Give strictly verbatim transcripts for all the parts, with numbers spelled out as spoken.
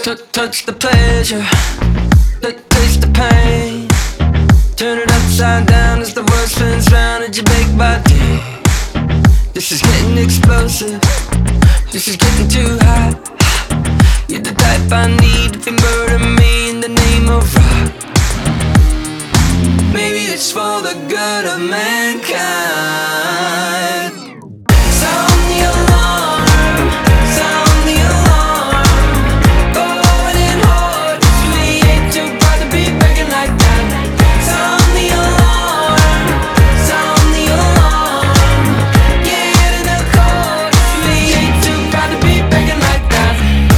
Touch, touch the pleasure, taste the pain. Turn it upside down as the world spins round at your big body. This is getting explosive, this is getting too hot. You're the type I need if you murder me in the name of rock. Maybe it's for the good of mankind. Sound the alarm, sound the alarm. Going in hard, 'cause we ain't too proud to be begging like that. Sound the alarm, sound the alarm. Get in the car, 'cause we ain't too proud to be begging like that.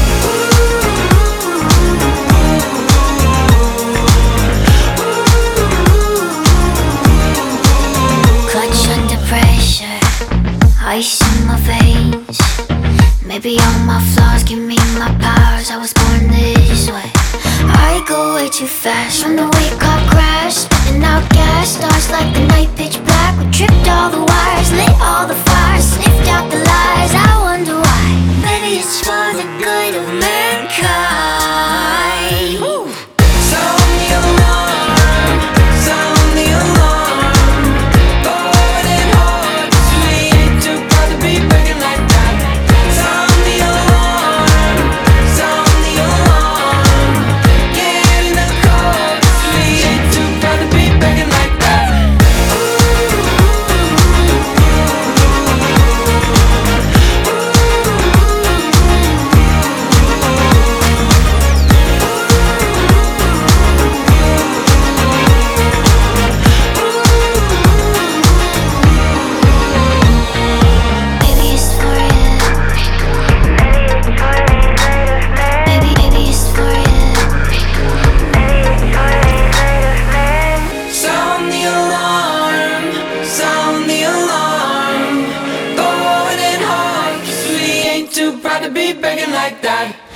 Clutch under pressure, ice in my veins. Maybe all my flaws give me my powers. I was born this way. I go way too fast from the wake up crash, spitting out gas. Stars like the night pitch black. We tripped all the wires, lit all the fires, sniffed out the lies. I wonder why. Maybe it's for the good of mankind. Woo. Sound the alarm, sound the alarm. Going in hard, 'cause we ain't too proud to be begging like that. Sound the alarm, sound the alarm. Get in the car, 'cause we ain't too proud to be begging like that. Maybe it's for you. Maybe, maybe it's for you. Sound the alarm, sound the alarm. Going in hard, 'cause we ain't too proud to be begging like that.